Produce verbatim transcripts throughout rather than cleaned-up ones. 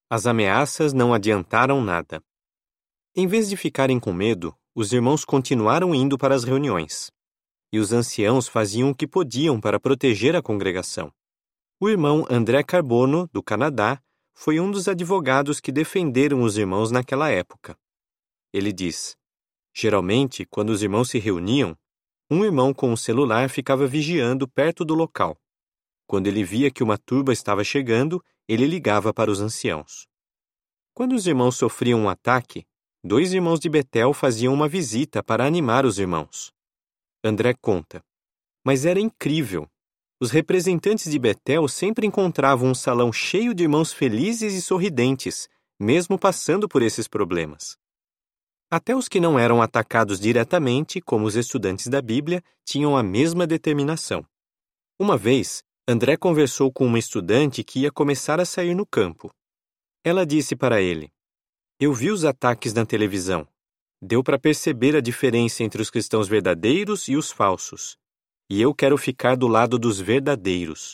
As ameaças não adiantaram nada. Em vez de ficarem com medo, os irmãos continuaram indo para as reuniões. E os anciãos faziam o que podiam para proteger a congregação. O irmão André Carbono, do Canadá, foi um dos advogados que defenderam os irmãos naquela época. Ele diz: geralmente, quando os irmãos se reuniam, um irmão com um celular ficava vigiando perto do local. Quando ele via que uma turba estava chegando, ele ligava para os anciãos. Quando os irmãos sofriam um ataque, dois irmãos de Betel faziam uma visita para animar os irmãos. André conta: mas era incrível. Os representantes de Betel sempre encontravam um salão cheio de irmãos felizes e sorridentes, mesmo passando por esses problemas. Até os que não eram atacados diretamente, como os estudantes da Bíblia, tinham a mesma determinação. Uma vez, André conversou com uma estudante que ia começar a sair no campo. Ela disse para ele: eu vi os ataques na televisão. Deu para perceber a diferença entre os cristãos verdadeiros e os falsos. E eu quero ficar do lado dos verdadeiros.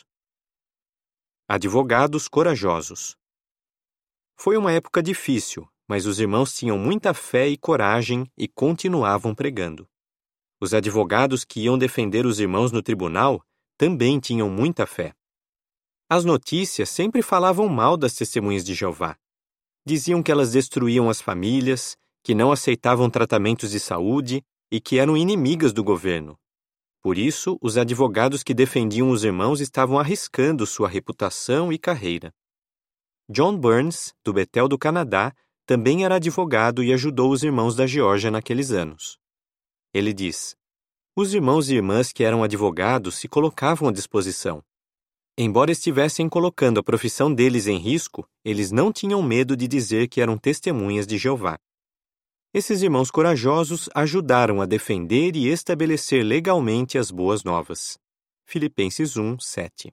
Advogados corajosos. Foi uma época difícil, mas os irmãos tinham muita fé e coragem e continuavam pregando. Os advogados que iam defender os irmãos no tribunal também tinham muita fé. As notícias sempre falavam mal das testemunhas de Jeová. Diziam que elas destruíam as famílias, que não aceitavam tratamentos de saúde e que eram inimigas do governo. Por isso, os advogados que defendiam os irmãos estavam arriscando sua reputação e carreira. John Burns, do Betel do Canadá, também era advogado e ajudou os irmãos da Geórgia naqueles anos. Ele diz: os irmãos e irmãs que eram advogados se colocavam à disposição. Embora estivessem colocando a profissão deles em risco, eles não tinham medo de dizer que eram testemunhas de Jeová. Esses irmãos corajosos ajudaram a defender e estabelecer legalmente as boas novas. Filipenses um, sete.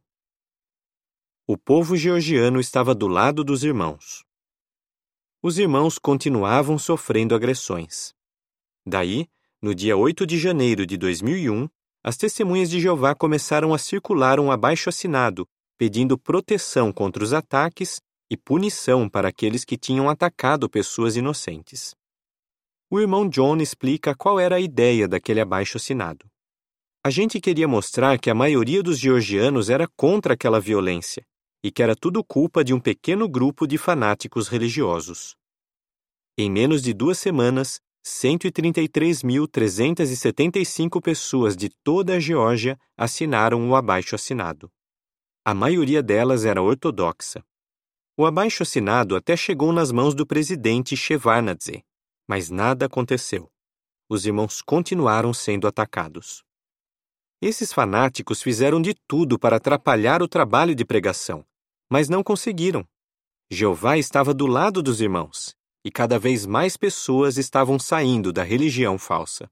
O povo georgiano estava do lado dos irmãos. Os irmãos continuavam sofrendo agressões. Daí, no dia oito de janeiro de dois mil e um, as testemunhas de Jeová começaram a circular um abaixo-assinado, pedindo proteção contra os ataques e punição para aqueles que tinham atacado pessoas inocentes. O irmão John explica qual era a ideia daquele abaixo-assinado. A gente queria mostrar que a maioria dos georgianos era contra aquela violência e que era tudo culpa de um pequeno grupo de fanáticos religiosos. Em menos de duas semanas, cento e trinta e três mil trezentas e setenta e cinco pessoas de toda a Geórgia assinaram o abaixo-assinado. A maioria delas era ortodoxa. O abaixo-assinado até chegou nas mãos do presidente Shevardnadze, mas nada aconteceu. Os irmãos continuaram sendo atacados. Esses fanáticos fizeram de tudo para atrapalhar o trabalho de pregação, mas não conseguiram. Jeová estava do lado dos irmãos, e cada vez mais pessoas estavam saindo da religião falsa.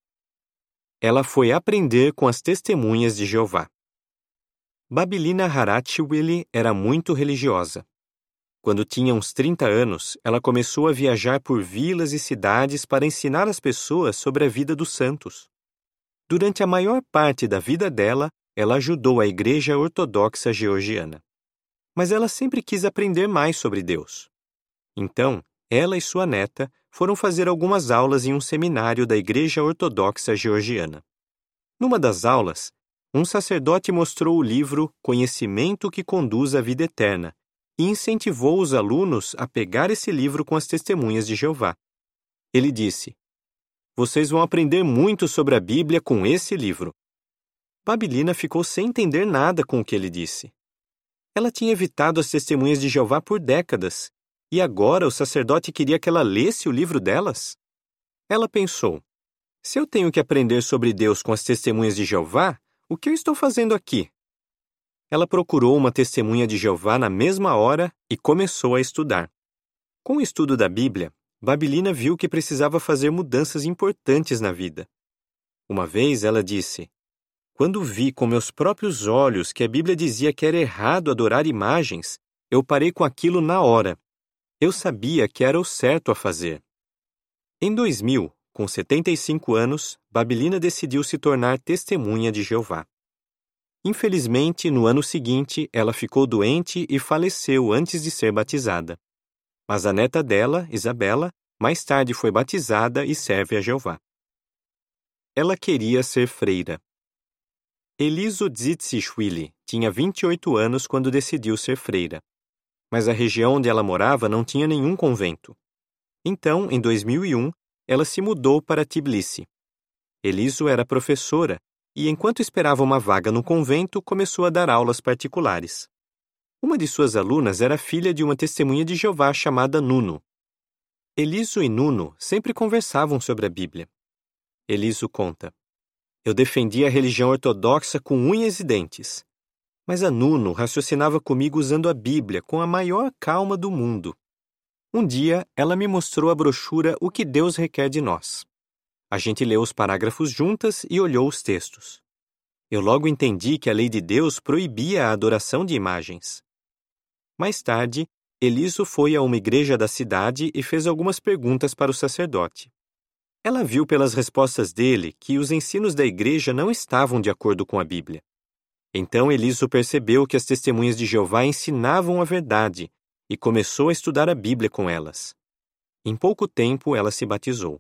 Ela foi aprender com as testemunhas de Jeová. Babilina Harachwili era muito religiosa. Quando tinha uns trinta anos, ela começou a viajar por vilas e cidades para ensinar as pessoas sobre a vida dos santos. Durante a maior parte da vida dela, ela ajudou a Igreja Ortodoxa Georgiana. Mas ela sempre quis aprender mais sobre Deus. Então, ela e sua neta foram fazer algumas aulas em um seminário da Igreja Ortodoxa Georgiana. Numa das aulas, um sacerdote mostrou o livro Conhecimento que Conduz à Vida Eterna e incentivou os alunos a pegar esse livro com as testemunhas de Jeová. Ele disse: vocês vão aprender muito sobre a Bíblia com esse livro. Babilina ficou sem entender nada com o que ele disse. Ela tinha evitado as testemunhas de Jeová por décadas, e agora o sacerdote queria que ela lesse o livro delas? Ela pensou: se eu tenho que aprender sobre Deus com as testemunhas de Jeová, o que eu estou fazendo aqui? Ela procurou uma testemunha de Jeová na mesma hora e começou a estudar. Com o estudo da Bíblia, Babilina viu que precisava fazer mudanças importantes na vida. Uma vez ela disse: quando vi com meus próprios olhos que a Bíblia dizia que era errado adorar imagens, eu parei com aquilo na hora. Eu sabia que era o certo a fazer. Em dois mil, com setenta e cinco anos, Babilina decidiu se tornar testemunha de Jeová. Infelizmente, no ano seguinte, ela ficou doente e faleceu antes de ser batizada. mas a neta dela, Isabela, mais tarde foi batizada e serve a Jeová. Ela queria ser freira. Eliso Dzidzishvili tinha vinte e oito anos quando decidiu ser freira, mas a região onde ela morava não tinha nenhum convento. Então, em dois mil e um, ela se mudou para Tbilisi. Eliso era professora e, enquanto esperava uma vaga no convento, começou a dar aulas particulares. Uma de suas alunas era filha de uma testemunha de Jeová chamada Nuno. Eliso e Nuno sempre conversavam sobre a Bíblia. Eliso conta: eu defendia a religião ortodoxa com unhas e dentes, mas a Nuno raciocinava comigo usando a Bíblia com a maior calma do mundo. Um dia, ela me mostrou a brochura O que Deus requer de nós. A gente leu os parágrafos juntas e olhou os textos. Eu logo entendi que a lei de Deus proibia a adoração de imagens. Mais tarde, Eliso foi a uma igreja da cidade e fez algumas perguntas para o sacerdote. Ela viu pelas respostas dele que os ensinos da igreja não estavam de acordo com a Bíblia. Então Eliso percebeu que as testemunhas de Jeová ensinavam a verdade e começou a estudar a Bíblia com elas. Em pouco tempo, ela se batizou.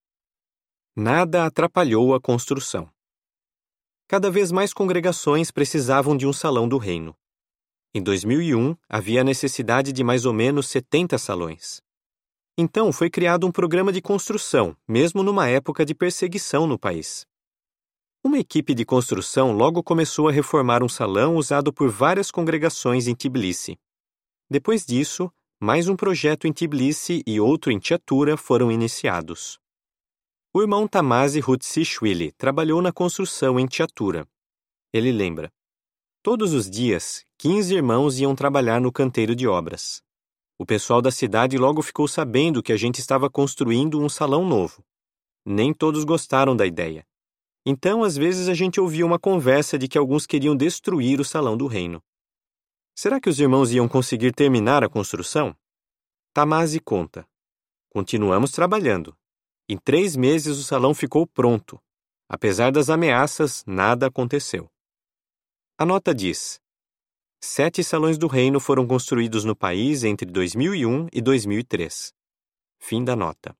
Nada atrapalhou a construção. Cada vez mais congregações precisavam de um salão do reino. Em dois mil e um, havia a necessidade de mais ou menos setenta salões. Então, foi criado um programa de construção, mesmo numa época de perseguição no país. Uma equipe de construção logo começou a reformar um salão usado por várias congregações em Tbilisi. Depois disso, mais um projeto em Tbilisi e outro em Chatura foram iniciados. O irmão Tamazi Hutsishvili trabalhou na construção em Chatura. Ele lembra: todos os dias, quinze irmãos iam trabalhar no canteiro de obras. O pessoal da cidade logo ficou sabendo que a gente estava construindo um salão novo. Nem todos gostaram da ideia. Então, às vezes, a gente ouvia uma conversa de que alguns queriam destruir o salão do reino. Será que os irmãos iam conseguir terminar a construção? Tamazi conta: continuamos trabalhando. Em três meses o salão ficou pronto. Apesar das ameaças, nada aconteceu. A nota diz: sete salões do reino foram construídos no país entre dois mil e um e dois mil e três. Fim da nota.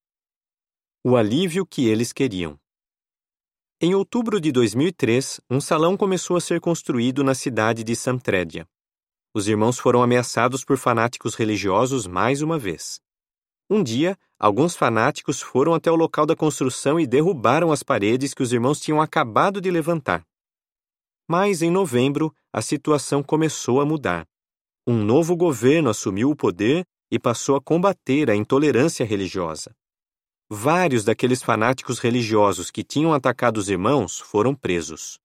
O alívio que eles queriam. Em outubro de dois mil e três, um salão começou a ser construído na cidade de Samtredia. Os irmãos foram ameaçados por fanáticos religiosos mais uma vez. Um dia, alguns fanáticos foram até o local da construção e derrubaram as paredes que os irmãos tinham acabado de levantar. Mas, em novembro, a situação começou a mudar. Um novo governo assumiu o poder e passou a combater a intolerância religiosa. Vários daqueles fanáticos religiosos que tinham atacado os irmãos foram presos.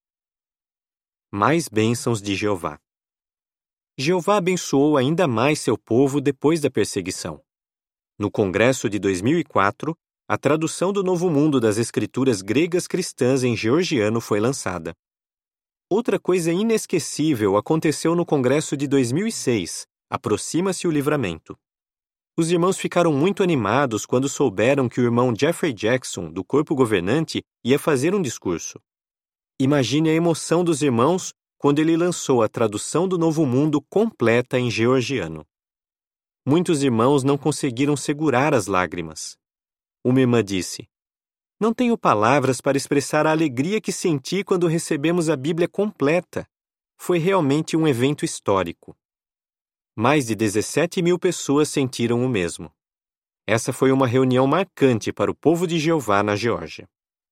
Mais bênçãos de Jeová. Jeová abençoou ainda mais seu povo depois da perseguição. No Congresso de dois mil e quatro, a tradução do Novo Mundo das Escrituras gregas cristãs em georgiano foi lançada. Outra coisa inesquecível aconteceu no Congresso de dois mil e seis, Aproxima-se o Livramento. Os irmãos ficaram muito animados quando souberam que o irmão Jeffrey Jackson, do corpo governante, ia fazer um discurso. Imagine a emoção dos irmãos quando ele lançou a tradução do Novo Mundo completa em georgiano. Muitos irmãos não conseguiram segurar as lágrimas. Uma irmã disse: não tenho palavras para expressar a alegria que senti quando recebemos a Bíblia completa. Foi realmente um evento histórico. Mais de dezessete mil pessoas sentiram o mesmo. Essa foi uma reunião marcante para o povo de Jeová na Geórgia.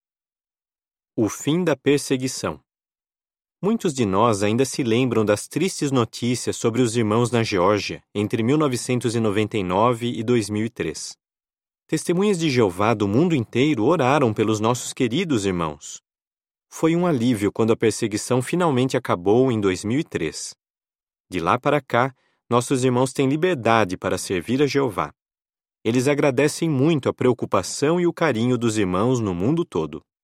O fim da perseguição. Muitos de nós ainda se lembram das tristes notícias sobre os irmãos na Geórgia entre mil novecentos e noventa e nove e dois mil e três. Testemunhas de Jeová do mundo inteiro oraram pelos nossos queridos irmãos. Foi um alívio quando a perseguição finalmente acabou em dois mil e três. De lá para cá, nossos irmãos têm liberdade para servir a Jeová. Eles agradecem muito a preocupação e o carinho dos irmãos no mundo todo.